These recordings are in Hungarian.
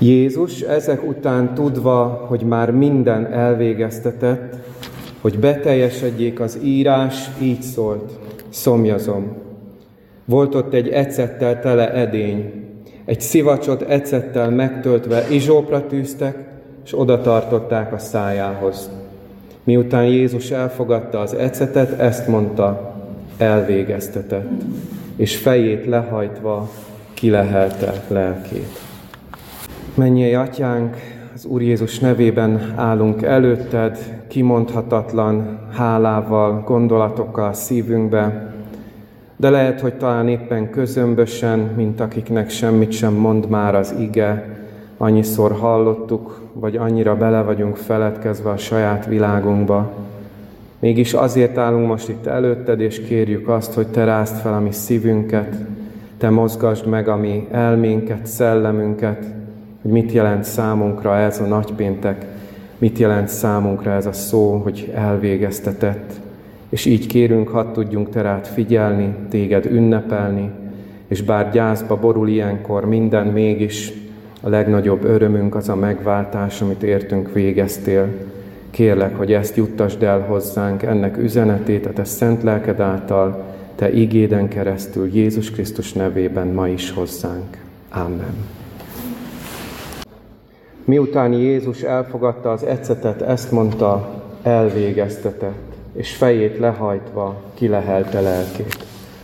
Jézus ezek után tudva, hogy már minden elvégeztetett, hogy beteljesedjék az írás, így szólt: szomjazom. Volt ott egy ecettel tele edény, egy szivacsot ecettel megtöltve izsópra tűztek, és oda tartották a szájához. Miután Jézus elfogadta az ecetet, ezt mondta: elvégeztetett, és fejét lehajtva kilehelte lelkét. Mennyei Atyánk, az Úr Jézus nevében állunk előtted, kimondhatatlan hálával, gondolatokkal a szívünkbe, de lehet, hogy talán éppen közömbösen, mint akiknek semmit sem mond már az ige, annyiszor hallottuk, vagy annyira bele vagyunk feledkezve a saját világunkba. Mégis azért állunk most itt előtted, és kérjük azt, hogy te rázd fel a mi szívünket, te mozgasd meg a mi elménket, szellemünket, hogy mit jelent számunkra ez a nagypéntek, mit jelent számunkra ez a szó, hogy elvégeztetett. És így kérünk, hadd tudjunk te rád figyelni, téged ünnepelni, és bár gyászba borul ilyenkor minden, mégis a legnagyobb örömünk az a megváltás, amit értünk végeztél. Kérlek, hogy ezt juttasd el hozzánk, ennek üzenetét a te szent lelked által, te igéden keresztül, Jézus Krisztus nevében ma is hozzánk. Amen. Miután Jézus elfogadta az ecetet, ezt mondta: elvégeztetett, és fejét lehajtva kilehelte lelkét.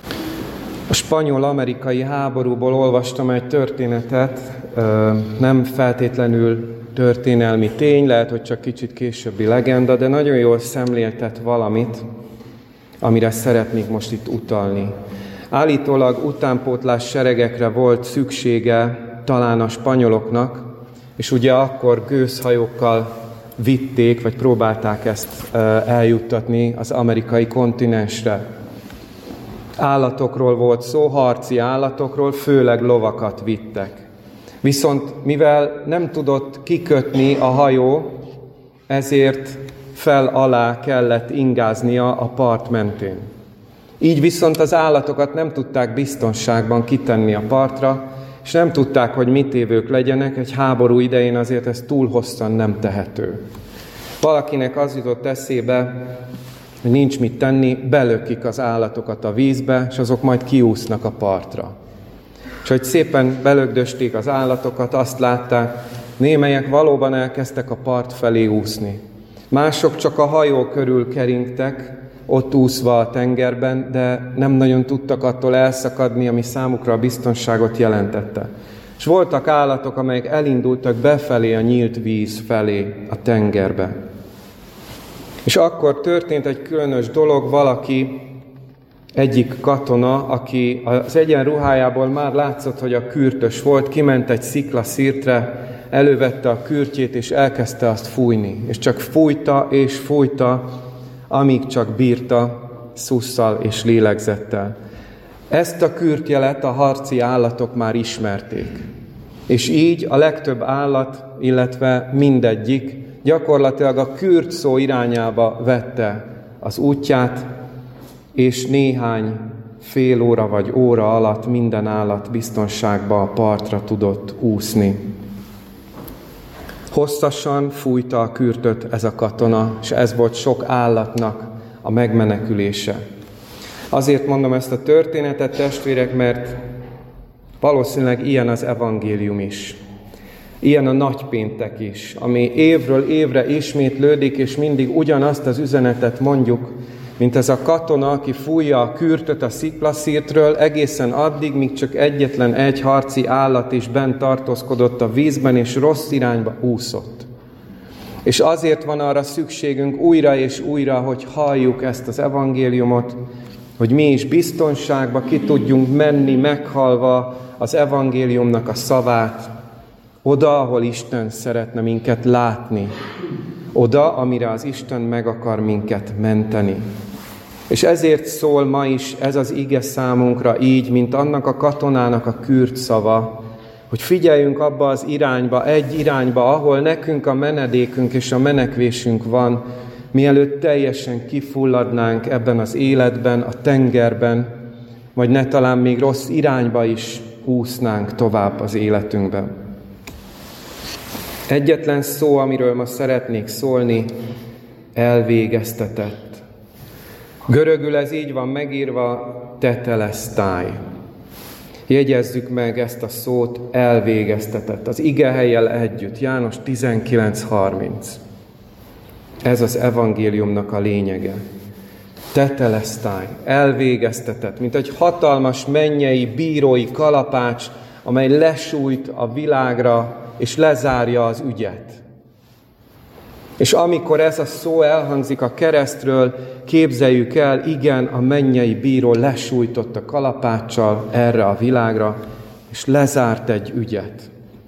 A spanyol-amerikai háborúból olvastam egy történetet, nem feltétlenül történelmi tény, lehet, hogy csak kicsit későbbi legenda, de nagyon jól szemléltet valamit, amire szeretnék most itt utalni. Állítólag utánpótlás seregekre volt szüksége talán a spanyoloknak, és ugye akkor gőzhajókkal vitték, vagy próbálták ezt eljuttatni az amerikai kontinensre. Állatokról volt szó, harci állatokról, főleg lovakat vittek. Viszont mivel nem tudott kikötni a hajó, ezért fel-alá kellett ingáznia a part mentén. Így viszont az állatokat nem tudták biztonságban kitenni a partra, és nem tudták, hogy mit évők legyenek, egy háború idején azért ez túl hosszan nem tehető. Valakinek az jutott eszébe, hogy nincs mit tenni, belökik az állatokat a vízbe, és azok majd kiúsznak a partra. És hogy szépen belögdösték az állatokat, azt látták, némelyek valóban elkezdtek a part felé úszni. Mások csak a hajó körül keringtek, ott úszva a tengerben, de nem nagyon tudtak attól elszakadni, ami számukra a biztonságot jelentette. És voltak állatok, amelyek elindultak befelé a nyílt víz felé, a tengerbe. És akkor történt egy különös dolog, valaki, egyik katona, aki az egyenruhájából már látszott, hogy a kürtös volt, kiment egy sziklaszirtre, elővette a kürtjét, és elkezdte azt fújni. És csak fújta és fújta, amíg csak bírta, szusszal és lélegzettel. Ezt a kürtjelet a harci állatok már ismerték. És így a legtöbb állat, illetve mindegyik gyakorlatilag a kürt szó irányába vette az útját, és néhány fél óra vagy óra alatt minden állat biztonságba a partra tudott úszni. Hosszasan fújta a kürtöt ez a katona, és ez volt sok állatnak a megmenekülése. Azért mondom ezt a történetet, testvérek, mert valószínűleg ilyen az evangélium is. Ilyen a nagypéntek is, ami évről évre ismétlődik, és mindig ugyanazt az üzenetet mondjuk, mint ez a katona, aki fújja a kürtöt a sziklaszírtről, egészen addig, míg csak egyetlen egy harci állat is bent tartózkodott a vízben, és rossz irányba úszott. És azért van arra szükségünk újra és újra, hogy halljuk ezt az evangéliumot, hogy mi is biztonságba ki tudjunk menni, meghalva az evangéliumnak a szavát, oda, ahol Isten szeretne minket látni, oda, amire az Isten meg akar minket menteni. És ezért szól ma is ez az ige számunkra így, mint annak a katonának a kürt szava, hogy figyeljünk abba az irányba, egy irányba, ahol nekünk a menedékünk és a menekvésünk van, mielőtt teljesen kifulladnánk ebben az életben, a tengerben, vagy ne talán még rossz irányba is úsznánk tovább az életünkben. Egyetlen szó, amiről ma szeretnék szólni, elvégeztetett. Görögül ez így van megírva, tetelesztáj. Jegyezzük meg ezt a szót, elvégeztetett. Az igehelyjel együtt, János 19:30. Ez az evangéliumnak a lényege. Tetelesztáj, elvégeztetett, mint egy hatalmas mennyei, bírói kalapács, amely lesújt a világra, és lezárja az ügyet. És amikor ez a szó elhangzik a keresztről, képzeljük el, igen, a mennyei bíró lesújtott a kalapáccsal erre a világra, és lezárt egy ügyet.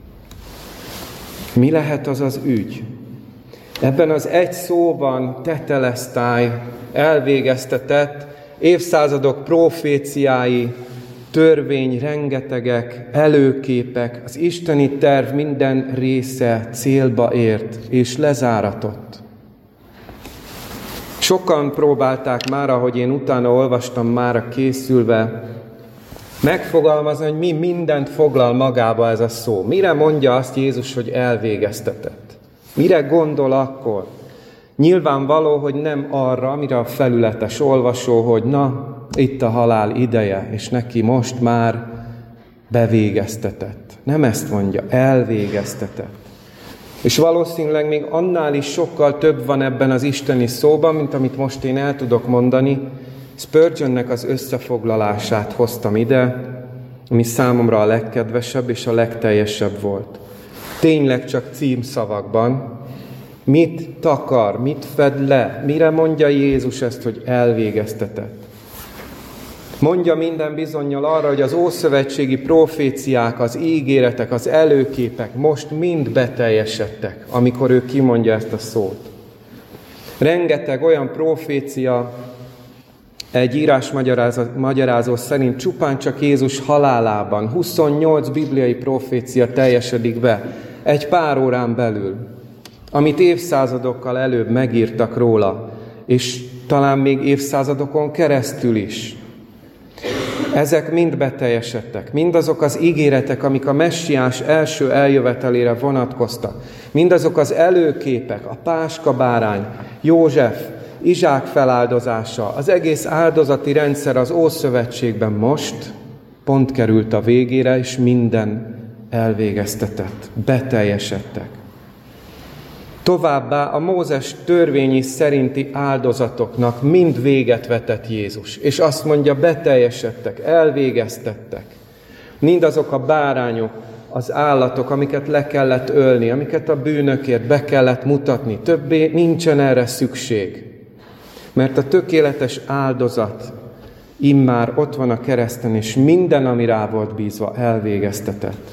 Mi lehet az az ügy? Ebben az egy szóban tetelesztáj, elvégeztetett, évszázadok proféciái, törvény rengetegek, előképek, az isteni terv minden része célba ért és lezáratott. Sokan próbálták már, ahogy én utána olvastam már készülve, megfogalmazni, hogy mi mindent foglal magába ez a szó. Mire mondja azt Jézus, hogy elvégeztetett? Mire gondol akkor? Nyilvánvaló, hogy nem arra, amire a felületes olvasó, hogy na, itt a halál ideje, és neki most már bevégeztetett. Nem ezt mondja, elvégeztetett. És valószínűleg még annál is sokkal több van ebben az isteni szóban, mint amit most én el tudok mondani. Spurgeonnek az összefoglalását hoztam ide, ami számomra a legkedvesebb és a legteljesebb volt. Tényleg csak címszavakban. Mit takar, mit fed le, mire mondja Jézus ezt, hogy elvégeztetett? Mondja minden bizonnyal arra, hogy az ószövetségi proféciák, az ígéretek, az előképek most mind beteljesedtek, amikor ő kimondja ezt a szót. Rengeteg olyan profécia, egy írásmagyarázó szerint csupán csak Jézus halálában 28 bibliai profécia teljesedik be egy pár órán belül, amit évszázadokkal előbb megírtak róla, és talán még évszázadokon keresztül is. Ezek mind beteljesedtek. Mindazok az ígéretek, amik a messiás első eljövetelére vonatkoztak. Mindazok az előképek, a páskabárány, József, Izsák feláldozása, az egész áldozati rendszer az Ószövetségben most pont került a végére, és minden elvégeztetett, beteljesedtek. Továbbá a Mózes törvényi szerinti áldozatoknak mind véget vetett Jézus, és azt mondja, beteljesedtek, elvégeztettek. Mindazok a bárányok, az állatok, amiket le kellett ölni, amiket a bűnökért be kellett mutatni, többé nincsen erre szükség. Mert a tökéletes áldozat immár ott van a kereszten, és minden, ami rá volt bízva, elvégeztetett.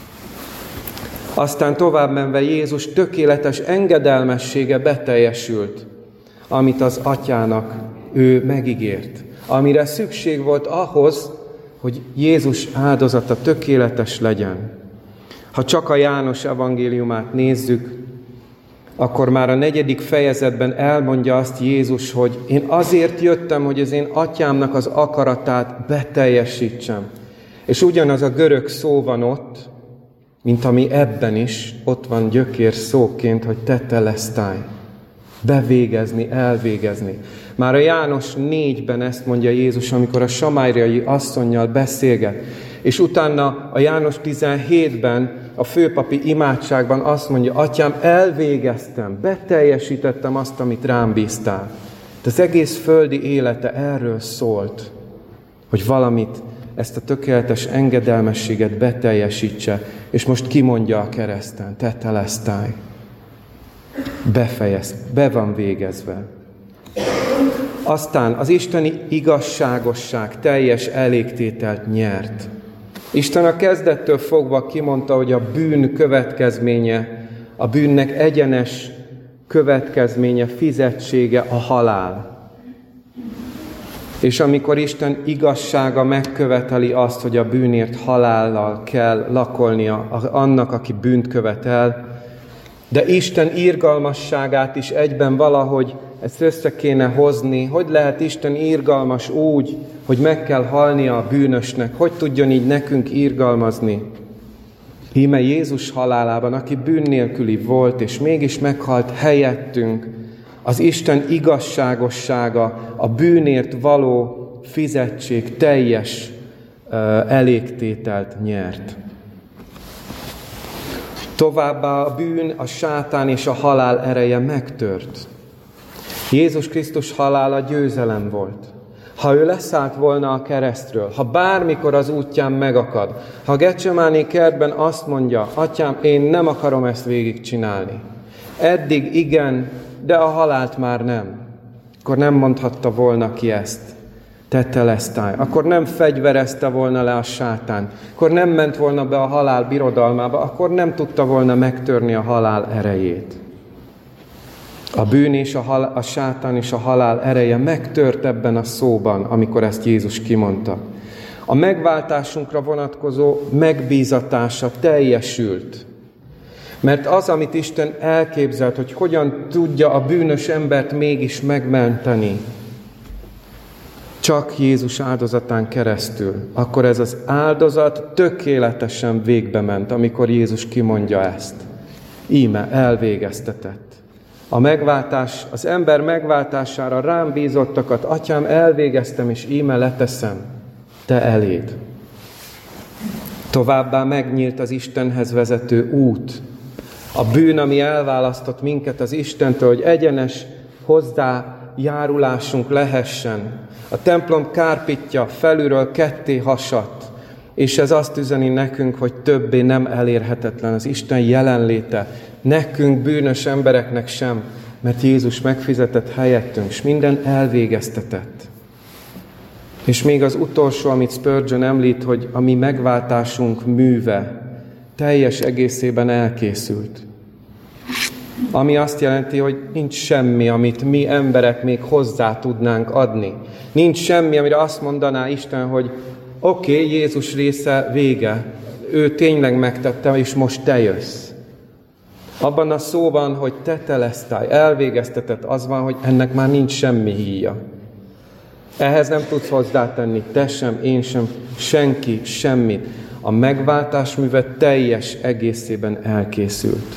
Aztán tovább menve Jézus tökéletes engedelmessége beteljesült, amit az Atyának ő megígért, amire szükség volt ahhoz, hogy Jézus áldozata tökéletes legyen. Ha csak a János evangéliumát nézzük, akkor már a 4. fejezetben elmondja azt Jézus, hogy én azért jöttem, hogy az én Atyámnak az akaratát beteljesítsem. És ugyanaz a görög szó van ott, mint ami ebben is, ott van gyökér szóként, hogy tetelesztáj. Bevégezni, elvégezni. Már a János 4-ben ezt mondja Jézus, amikor a samáriai asszonnyal beszélget. És utána a János 17-ben, a főpapi imádságban azt mondja, Atyám, elvégeztem, beteljesítettem azt, amit rám bíztál. De az egész földi élete erről szólt, hogy valamit, ezt a tökéletes engedelmességet beteljesítse, és most kimondja a kereszten, tetelesztáj. Be van végezve. Aztán az isteni igazságosság teljes elégtételt nyert. Isten a kezdettől fogva kimondta, hogy a bűn következménye, a bűnnek egyenes következménye, fizetsége a halál. És amikor Isten igazsága megköveteli azt, hogy a bűnért halállal kell lakolnia annak, aki bűnt követel, de Isten irgalmasságát is egyben valahogy ezt össze kéne hozni. Hogy lehet Isten irgalmas úgy, hogy meg kell halnia a bűnösnek? Hogy tudjon így nekünk irgalmazni? Íme Jézus halálában, aki bűn nélküli volt, és mégis meghalt helyettünk, az Isten igazságossága, a bűnért való fizetség teljes elégtételt nyert. Továbbá a bűn, a sátán és a halál ereje megtört. Jézus Krisztus halála győzelem volt. Ha ő leszállt volna a keresztről, ha bármikor az útján megakad, ha Getsemáné kertben azt mondja, Atyám, én nem akarom ezt végigcsinálni. Eddig igen, de a halált már nem. Akkor nem mondhatta volna ki ezt. Tetelesztály. Akkor nem fegyverezte volna le a sátán. Akkor nem ment volna be a halál birodalmába. Akkor nem tudta volna megtörni a halál erejét. A bűn és a sátán és a halál ereje megtört ebben a szóban, amikor ezt Jézus kimondta. A megváltásunkra vonatkozó megbízatása teljesült. Mert az, amit Isten elképzelt, hogy hogyan tudja a bűnös embert mégis megmenteni, csak Jézus áldozatán keresztül, akkor ez az áldozat tökéletesen végbe ment, amikor Jézus kimondja ezt. Íme elvégeztetett. A megváltás, az ember megváltására rám bízottakat, Atyám, elvégeztem, és íme leteszem, te eléd. Továbbá megnyílt az Istenhez vezető út. A bűn, ami elválasztott minket az Istentől, hogy egyenes hozzájárulásunk lehessen. A templom kárpitja felülről ketté hasadt, és ez azt üzeni nekünk, hogy többé nem elérhetetlen az Isten jelenléte. Nekünk, bűnös embereknek sem, mert Jézus megfizetett helyettünk, és minden elvégeztetett. És még az utolsó, amit Spurgeon említ, hogy a mi megváltásunk műve teljes egészében elkészült. Ami azt jelenti, hogy nincs semmi, amit mi emberek még hozzá tudnánk adni. Nincs semmi, amire azt mondaná Isten, hogy oké, Jézus része vége. Ő tényleg megtette, és most te jössz. Abban a szóban, hogy tetelesztály, elvégeztetett, az van, hogy ennek már nincs semmi híja. Ehhez nem tudsz hozzátenni, te sem, én sem, senki, semmit. A megváltás műve teljes egészében elkészült.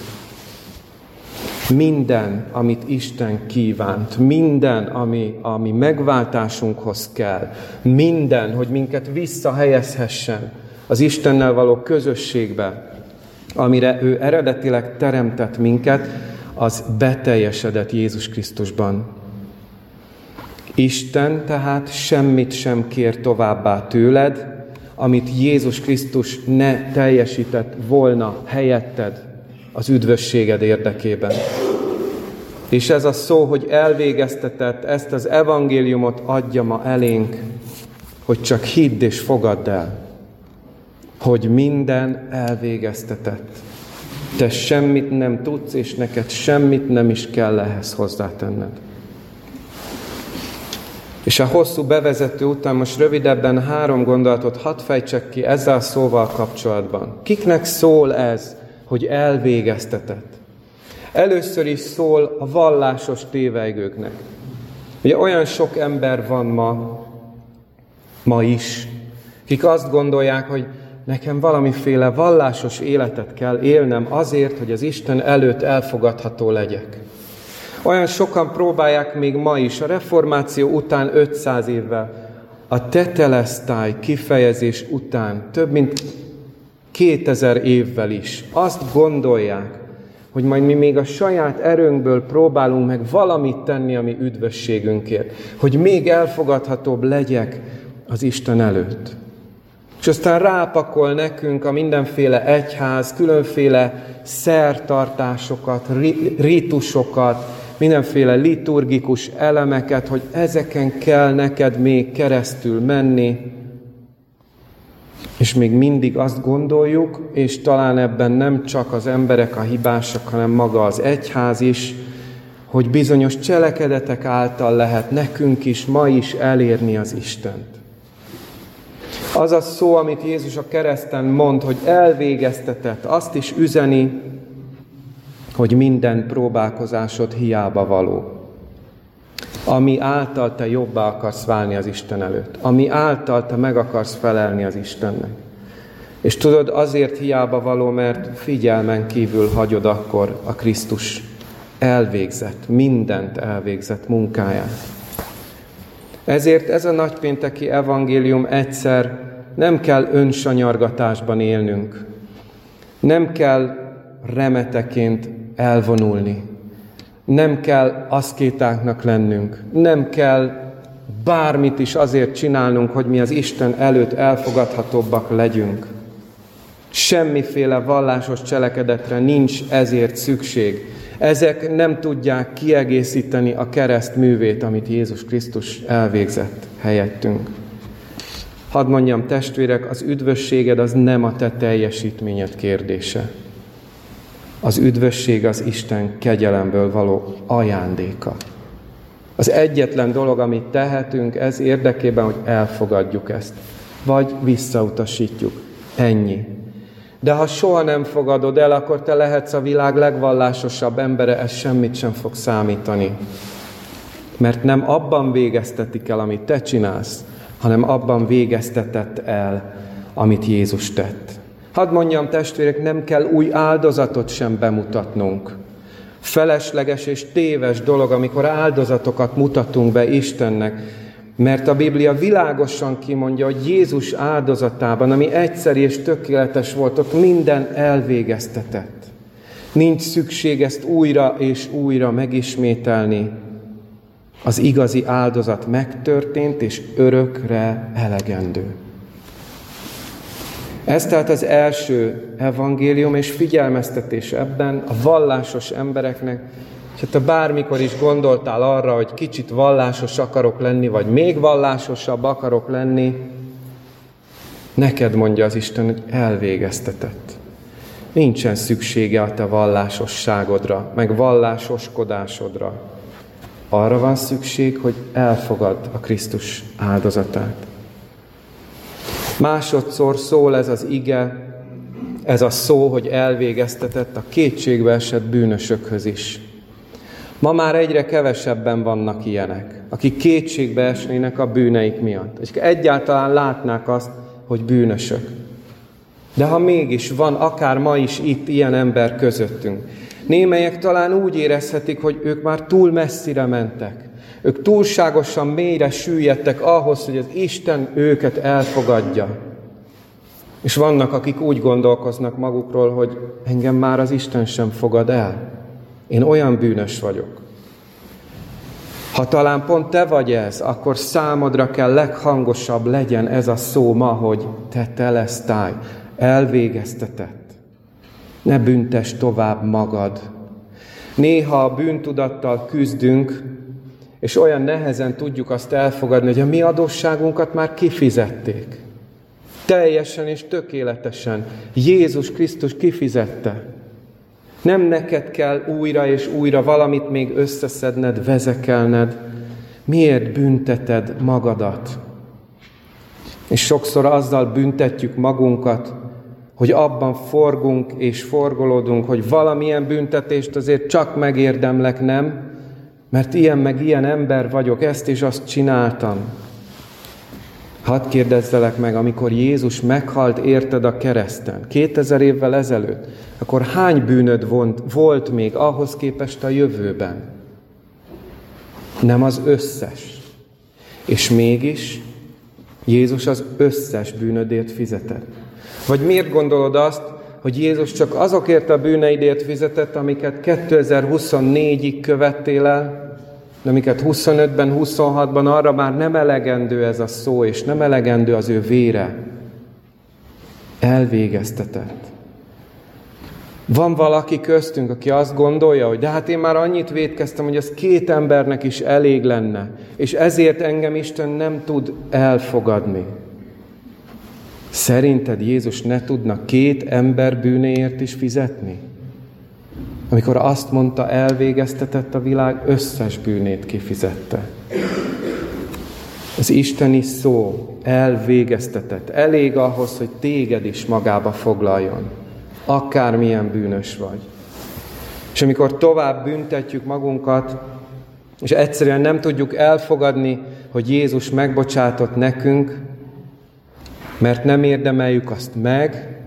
Minden, amit Isten kívánt, minden, ami megváltásunkhoz kell, minden, hogy minket visszahelyezhessen az Istennel való közösségbe, amire ő eredetileg teremtett minket, az beteljesedett Jézus Krisztusban. Isten tehát semmit sem kér továbbá tőled, amit Jézus Krisztus ne teljesített volna helyetted az üdvösséged érdekében. És ez a szó, hogy elvégeztetett, ezt az evangéliumot adja ma elénk, hogy csak hidd és fogadd el, hogy minden elvégeztetett. Te semmit nem tudsz, és neked semmit nem is kell ehhez hozzátenned. És a hosszú bevezető után most rövidebben 3 gondolatot hadd fejtsek ki ezzel a szóval kapcsolatban. Kiknek szól ez, hogy elvégeztetett? Először is szól a vallásos tévejgőknek. Ugye olyan sok ember van ma is, akik azt gondolják, hogy nekem valamiféle vallásos életet kell élnem azért, hogy az Isten előtt elfogadható legyek. Olyan sokan próbálják még ma is, a reformáció után 500 évvel, a tetelesztály kifejezés után, több mint 2000 évvel is azt gondolják, hogy majd mi még a saját erőnkből próbálunk meg valamit tenni a mi üdvösségünkért, hogy még elfogadhatóbb legyek az Isten előtt. És aztán rápakol nekünk a mindenféle egyház, különféle szertartásokat, rítusokat, mindenféle liturgikus elemeket, hogy ezeken kell neked még keresztül menni, és még mindig azt gondoljuk, és talán ebben nem csak az emberek a hibásak, hanem maga az egyház is, hogy bizonyos cselekedetek által lehet nekünk is, ma is elérni az Istent. Az a szó, amit Jézus a kereszten mond, hogy elvégeztetett, azt is üzeni, hogy minden próbálkozásod hiába való. Ami által te jobbá akarsz válni az Isten előtt. Ami által te meg akarsz felelni az Istennek. És tudod, azért hiába való, mert figyelmen kívül hagyod akkor a Krisztus elvégzett, mindent elvégzett munkáját. Ezért ez a nagypénteki evangélium egyszer nem kell önsanyargatásban élnünk, nem kell remeteként elvonulni, nem kell aszkétáknak lennünk, nem kell bármit is azért csinálnunk, hogy mi az Isten előtt elfogadhatóbbak legyünk. Semmiféle vallásos cselekedetre nincs ezért szükség. Ezek nem tudják kiegészíteni a kereszt művét, amit Jézus Krisztus elvégzett helyettünk. Hadd mondjam, testvérek, az üdvösséged az nem a te teljesítményed kérdése. Az üdvösség az Isten kegyelemből való ajándéka. Az egyetlen dolog, amit tehetünk, ez érdekében, hogy elfogadjuk ezt, vagy visszautasítjuk. Ennyi. De ha soha nem fogadod el, akkor te lehetsz a világ legvallásosabb embere, ez semmit sem fog számítani. Mert nem abban végeztetik el, amit te csinálsz, hanem abban végeztetett el, amit Jézus tett. Hadd mondjam, testvérek, nem kell új áldozatot sem bemutatnunk. Felesleges és téves dolog, amikor áldozatokat mutatunk be Istennek, mert a Biblia világosan kimondja, hogy Jézus áldozatában, ami egyszerű és tökéletes volt, ott minden elvégeztetett. Nincs szükség ezt újra és újra megismételni. Az igazi áldozat megtörtént és örökre elegendő. Ez tehát az első evangélium és figyelmeztetés ebben a vallásos embereknek, és hát te bármikor is gondoltál arra, hogy kicsit vallásos akarok lenni, vagy még vallásosabb akarok lenni, neked mondja az Isten, hogy elvégeztetett. Nincsen szüksége a te vallásosságodra, meg vallásoskodásodra. Arra van szükség, hogy elfogadd a Krisztus áldozatát. Másodszor szól ez az ige, ez a szó, hogy elvégeztetett a kétségbe esett bűnösökhöz is. Ma már egyre kevesebben vannak ilyenek, akik kétségbe esnének a bűneik miatt, és egyáltalán látnák azt, hogy bűnösök. De ha mégis van, akár ma is itt ilyen ember közöttünk, némelyek talán úgy érezhetik, hogy ők már túl messzire mentek. Ők túlságosan mélyre süllyedtek ahhoz, hogy az Isten őket elfogadja. És vannak, akik úgy gondolkoznak magukról, hogy engem már az Isten sem fogad el. Én olyan bűnös vagyok. Ha talán pont te vagy ez, akkor számodra kell leghangosabb legyen ez a szó ma, hogy te telesztáj, elvégeztetett. Ne büntess tovább magad. Néha a bűntudattal küzdünk, és olyan nehezen tudjuk azt elfogadni, hogy a mi adósságunkat már kifizették. Teljesen és tökéletesen. Jézus Krisztus kifizette. Nem neked kell újra és újra valamit még összeszedned, vezekelned. Miért bünteted magadat? És sokszor azzal büntetjük magunkat, hogy abban forgunk és forgolódunk, hogy valamilyen büntetést azért csak megérdemlek, nem? Mert ilyen meg ilyen ember vagyok, ezt és azt csináltam. Hadd kérdezzelek meg, amikor Jézus meghalt érted a kereszten, 2000 évvel ezelőtt, akkor hány bűnöd volt még ahhoz képest a jövőben? Nem az összes. És mégis Jézus az összes bűnödért fizetett. Vagy miért gondolod azt, hogy Jézus csak azokért a bűneidért fizetett, amiket 2024-ig követtél el, de amiket 25-ben, 26-ban arra már nem elegendő ez a szó, és nem elegendő az ő vére. Elvégeztetett. Van valaki köztünk, aki azt gondolja, hogy de hát én már annyit vétkeztem, hogy ez 2 embernek is elég lenne, és ezért engem Isten nem tud elfogadni. Szerinted Jézus ne tudna 2 ember bűnéért is fizetni? Amikor azt mondta, elvégeztetett, a világ összes bűnét kifizette. Az isteni szó elvégeztetett. Elég ahhoz, hogy téged is magába foglaljon. Akármilyen bűnös vagy. És amikor tovább büntetjük magunkat, és egyszerűen nem tudjuk elfogadni, hogy Jézus megbocsátott nekünk, mert nem érdemeljük azt meg,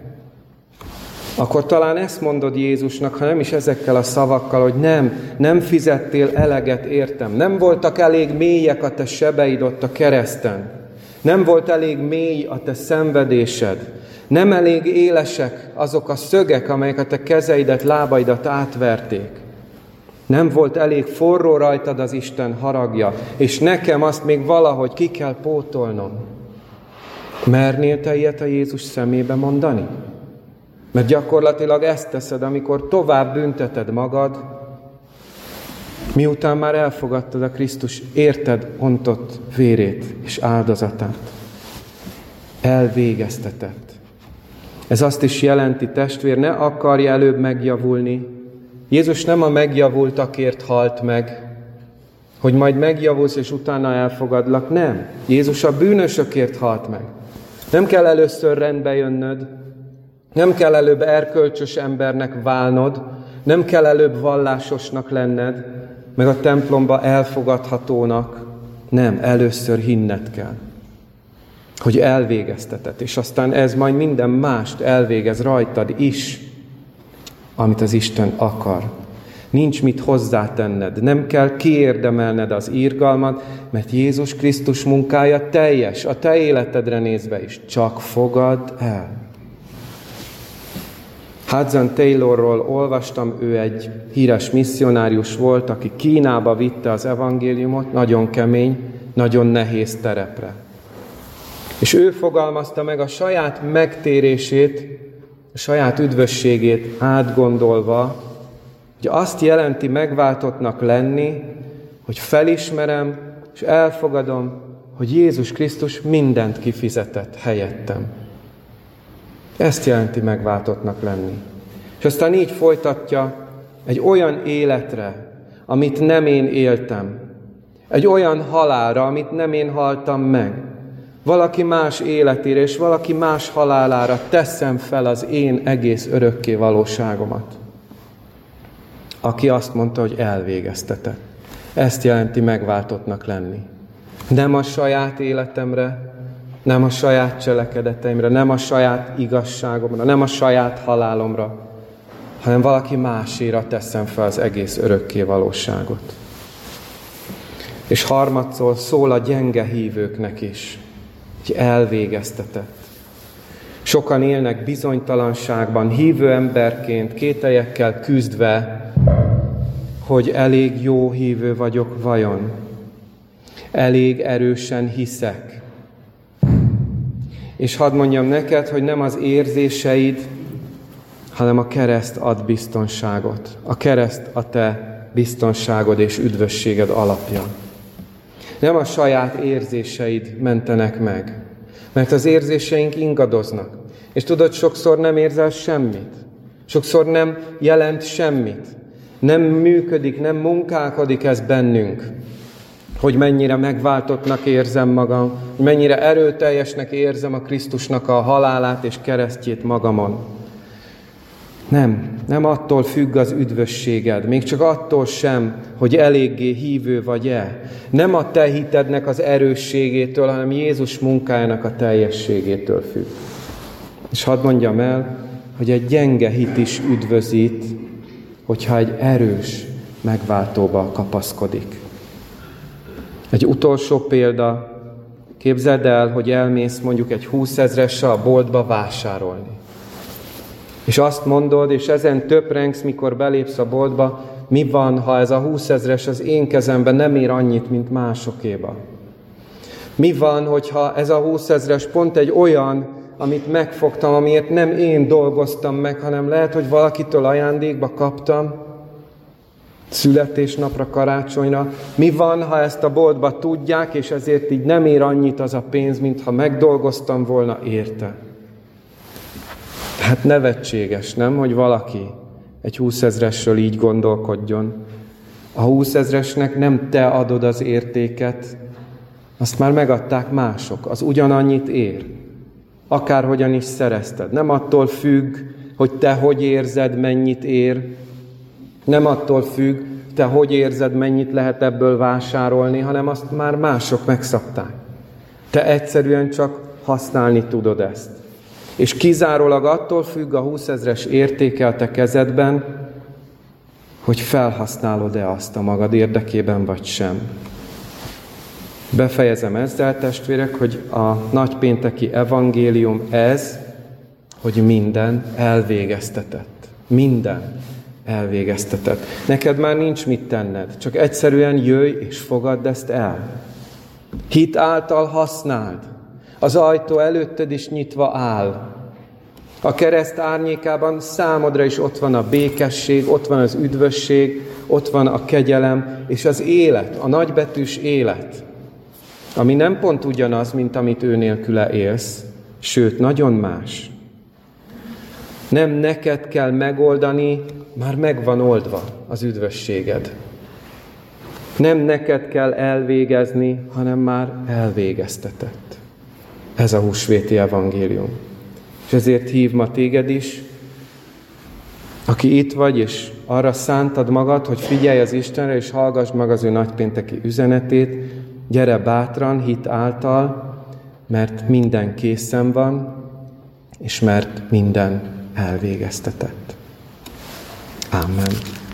akkor talán ezt mondod Jézusnak, ha nem is ezekkel a szavakkal, hogy nem fizettél eleget értem. Nem voltak elég mélyek a te sebeid ott a kereszten. Nem volt elég mély a te szenvedésed. Nem elég élesek azok a szögek, amelyek a te kezeidet, lábaidat átverték. Nem volt elég forró rajtad az Isten haragja, és nekem azt még valahogy ki kell pótolnom. Mernél te ilyet a Jézus szemébe mondani? Mert gyakorlatilag ezt teszed, amikor tovább bünteted magad, miután már elfogadtad a Krisztus érted ontott vérét és áldozatát. Elvégeztetett. Ez azt is jelenti, testvér, ne akarj előbb megjavulni. Jézus nem a megjavultakért halt meg, hogy majd megjavulsz és utána elfogadlak. Nem. Jézus a bűnösökért halt meg. Nem kell először rendbe jönnöd, nem kell előbb erkölcsös embernek válnod, nem kell előbb vallásosnak lenned, meg a templomba elfogadhatónak. Nem, először hinned kell, hogy elvégeztetett, és aztán ez majd minden mást elvégez rajtad is, amit az Isten akar. Nincs mit hozzátenned, nem kell kiérdemelned az irgalmat, mert Jézus Krisztus munkája teljes, a te életedre nézve is. Csak fogadd el. Hudson Taylorról olvastam, ő egy híres misszionárius volt, aki Kínába vitte az evangéliumot, nagyon kemény, nagyon nehéz terepre. És ő fogalmazta meg a saját megtérését, a saját üdvösségét átgondolva, hogy azt jelenti megváltottnak lenni, hogy felismerem és elfogadom, hogy Jézus Krisztus mindent kifizetett helyettem. Ezt jelenti megváltottnak lenni. És aztán így folytatja egy olyan életre, amit nem én éltem. Egy olyan halálra, amit nem én haltam meg. Valaki más életére és valaki más halálára teszem fel az én egész örökké valóságomat. Aki azt mondta, hogy elvégeztetett. Ezt jelenti megváltottnak lenni. Nem a saját életemre, nem a saját cselekedeteimre, nem a saját igazságomra, nem a saját halálomra, hanem valaki máséra teszem fel az egész örökké valóságot. És harmadszor szól a gyenge hívőknek is, hogy elvégeztetett. Sokan élnek bizonytalanságban, hívő emberként, kételyekkel küzdve, hogy elég jó hívő vagyok vajon, elég erősen hiszek. És hadd mondjam neked, hogy nem az érzéseid, hanem a kereszt ad biztonságot. A kereszt a te biztonságod és üdvösséged alapja. Nem a saját érzéseid mentenek meg, mert az érzéseink ingadoznak. És tudod, sokszor nem érzel semmit. Sokszor nem jelent semmit. Nem működik, nem munkálkodik ez bennünk, hogy mennyire megváltottnak érzem magam, hogy mennyire erőteljesnek érzem a Krisztusnak a halálát és keresztjét magamon. Nem attól függ az üdvösséged, még csak attól sem, hogy eléggé hívő vagy-e. Nem a te hitednek az erősségétől, hanem Jézus munkájának a teljességétől függ. És hadd mondjam el, hogy egy gyenge hit is üdvözít, hogyha egy erős megváltóba kapaszkodik. Egy utolsó példa, képzeld el, hogy elmész mondjuk egy 20 000-essel a boltba vásárolni. És azt mondod, és ezen töprengsz, mikor belépsz a boltba, mi van, ha ez a 20 000-es az én kezemben nem ér annyit, mint másokéba? Mi van, hogyha ez a 20 000-es pont egy olyan, amit megfogtam, amiért nem én dolgoztam meg, hanem lehet, hogy valakitől ajándékba kaptam, születésnapra, karácsonyra. Mi van, ha ezt a boltba tudják, és ezért így nem ér annyit az a pénz, mintha megdolgoztam volna érte? Hát nevetséges, nem, hogy valaki egy 20 000-esről így gondolkodjon. A 20 000-esnek nem te adod az értéket, azt már megadták mások, az ugyanannyit ér. Akárhogyan is szerezted. Nem attól függ, hogy te hogy érzed, mennyit ér. Nem attól függ, te hogy érzed, mennyit lehet ebből vásárolni, hanem azt már mások megszabták. Te egyszerűen csak használni tudod ezt. És kizárólag attól függ a 20 000-es értéke a te kezedben, hogy felhasználod-e azt a magad érdekében, vagy sem. Befejezem ezzel, testvérek, hogy a nagypénteki evangélium ez, hogy minden elvégeztetett. Minden elvégeztetett. Neked már nincs mit tenned, csak egyszerűen jöjj és fogadd ezt el. Hit által használd. Az ajtó előtted is nyitva áll. A kereszt árnyékában számodra is ott van a békesség, ott van az üdvösség, ott van a kegyelem, és az élet, a nagybetűs élet, ami nem pont ugyanaz, mint amit ő nélküle élsz, sőt, nagyon más. Nem neked kell megoldani, már meg van oldva az üdvösséged. Nem neked kell elvégezni, hanem már elvégeztetett. Ez a húsvéti evangélium. És ezért hív ma téged is, aki itt vagy, és arra szántad magad, hogy figyelj az Istenre, és hallgass meg az ő nagypénteki üzenetét, gyere bátran, hit által, mert minden készen van, és mert minden elvégeztetett. Amen.